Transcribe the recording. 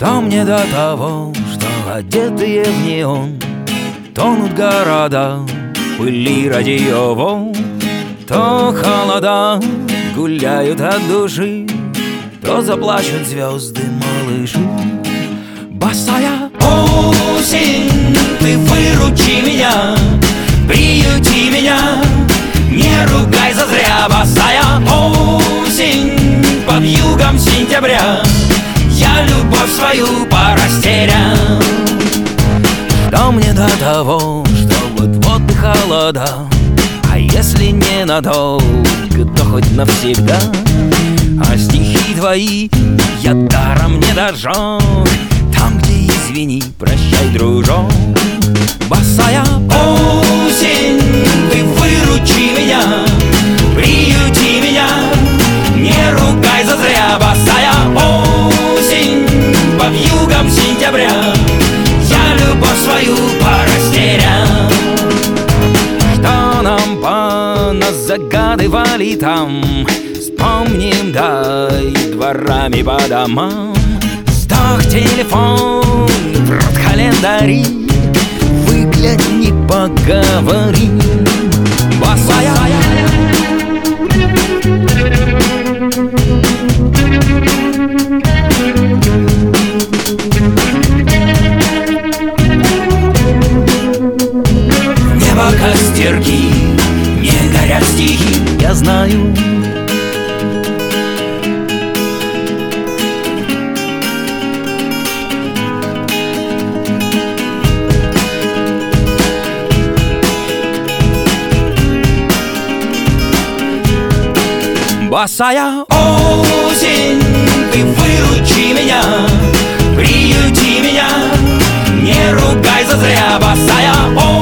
Что мне до того, что одетые в неон тонут города в пыли радиоволн? То холода гуляют от души, то заплачут звезды малыши. Босая осень, ты выручи меня, приюти меня, не ругай зазря. Босая осень, под югом сентября я любовь свою порастерял. Что мне до того, что вот-вот и холода, а если не надолго, то хоть навсегда. А стихи твои я даром не дожег, там, где извини, прощай, дружок. Босая осень, ты выручи меня, приюти меня, не ругай зазря. Босая осень, под югом сентября я любовь свою порастерял. Что нам поназагадывали там, вспомним, дай дворами по домам. Сдох телефон, в рот календари, выгляни, поговори. Босая небо костерки, не горят стихи, я знаю. Босая осень, ты выручи меня, приюти меня, не ругай зазря. Босая осень,